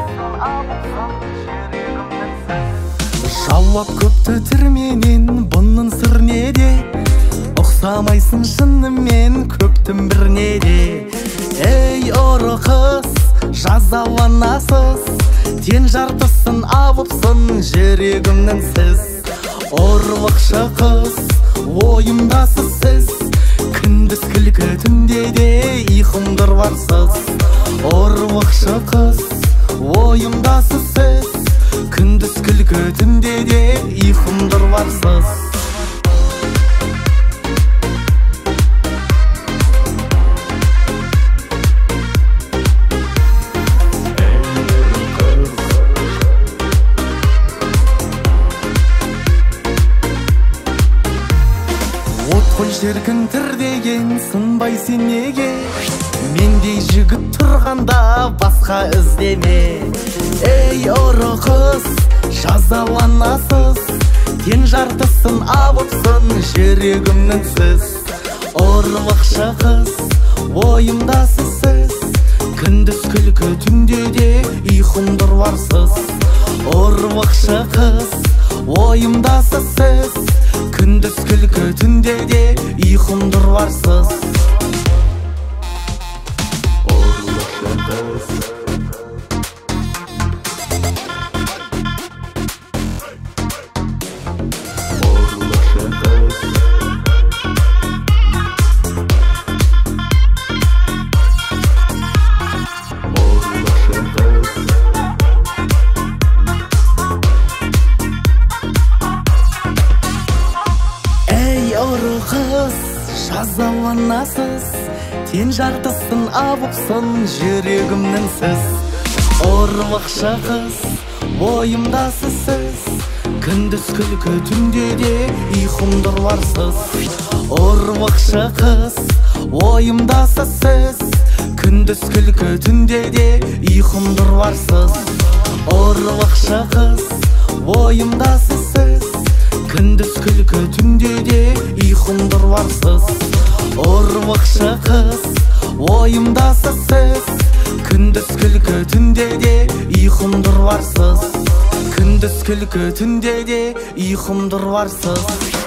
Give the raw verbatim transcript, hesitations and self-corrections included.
Жауап көпті түрменен, бұның сыр неде? Ұқсамайсың шынымен көптің бір неде? Ей ұры қыз, жазаланасыз, тен жартысын абыпсын жүрегімнің сіз. Ұрлықшы қыз, ойымдасыз сіз, күндіз күлкі түнде де ұйқымдыр барсыз. Ұрлықшы қыз, ойымдасыз сіз, күндіз күлкі түнде де ұйқымдыр барсыз. Қой жеркін тір деген сынбай сен неге? Мендей жігіт тұрғанда басқа іздеме. Ей ұры қыз, жазаланасыз, тен жартысын абыпсын жүрегімнің сіз. Ұрлықшы қыз, ойымдасыз сіз, күндіз күлкі түнде де ұйқымдыр барсыз. Ұрлықшы қыз, ойымдасыз сіз, күндіз күлкі түнде де ұйқымдыр барсыз. Ұры қыз, жазаланасыз, тен жартысын абыпсын жүрегімнің сіз. Ұрлықшы қыз, ойымдасыз сіз, күндіз күлкі түнде де ұйқымдыр барсыз. Ұрлықшы қыз, ойымдасыз сіз, күндіз күлкі түнде де ұйқымдыр барсыз. Ұрлықшы қыз, ойымдасыз сіз, күндіз күлкі түнде де ұйқымдыр барсыз. Ұрлықшы қыз, ойымдасыз сіз, күндіз күлкі түнде де ұйқымдыр барсыз. Күндіз күлкі түнде де ұйқымдыр барсыз.